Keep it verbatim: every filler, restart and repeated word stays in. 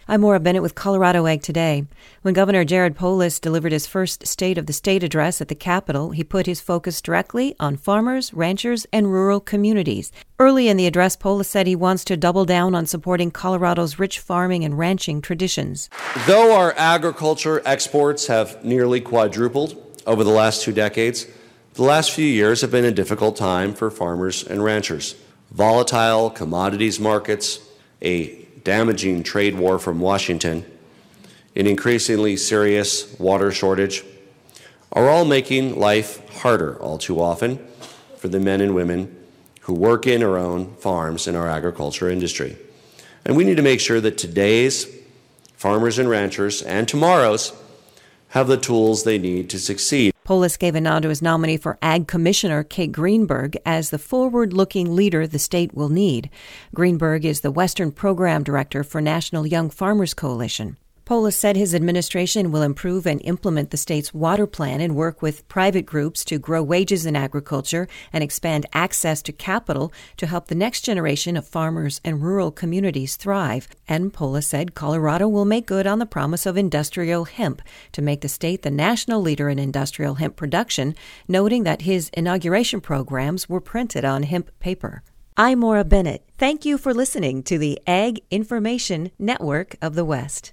I'm Maura Bennett with Colorado Ag Today. When Governor Jared Polis delivered his first State of the State address at the Capitol, he put his focus directly on farmers, ranchers, and rural communities. Early in the address, Polis said he wants to double down on supporting Colorado's rich farming and ranching traditions. Though our agriculture exports have nearly quadrupled over the last two decades, the last few years have been a difficult time for farmers and ranchers. Volatile commodities markets, a damaging trade war from Washington, an increasingly serious water shortage, are all making life harder all too often for the men and women who work in or own farms in our agriculture industry. And we need to make sure that today's farmers and ranchers and tomorrow's have the tools they need to succeed. Polis gave a nod to his nominee for Ag Commissioner Kate Greenberg as the forward-looking leader the state will need. Greenberg is the Western Program Director for National Young Farmers Coalition. Polis said his administration will improve and implement the state's water plan and work with private groups to grow wages in agriculture and expand access to capital to help the next generation of farmers and rural communities thrive. And Polis said Colorado will make good on the promise of industrial hemp to make the state the national leader in industrial hemp production, noting that his inauguration programs were printed on hemp paper. I'm Maura Bennett. Thank you for listening to the Ag Information Network of the West.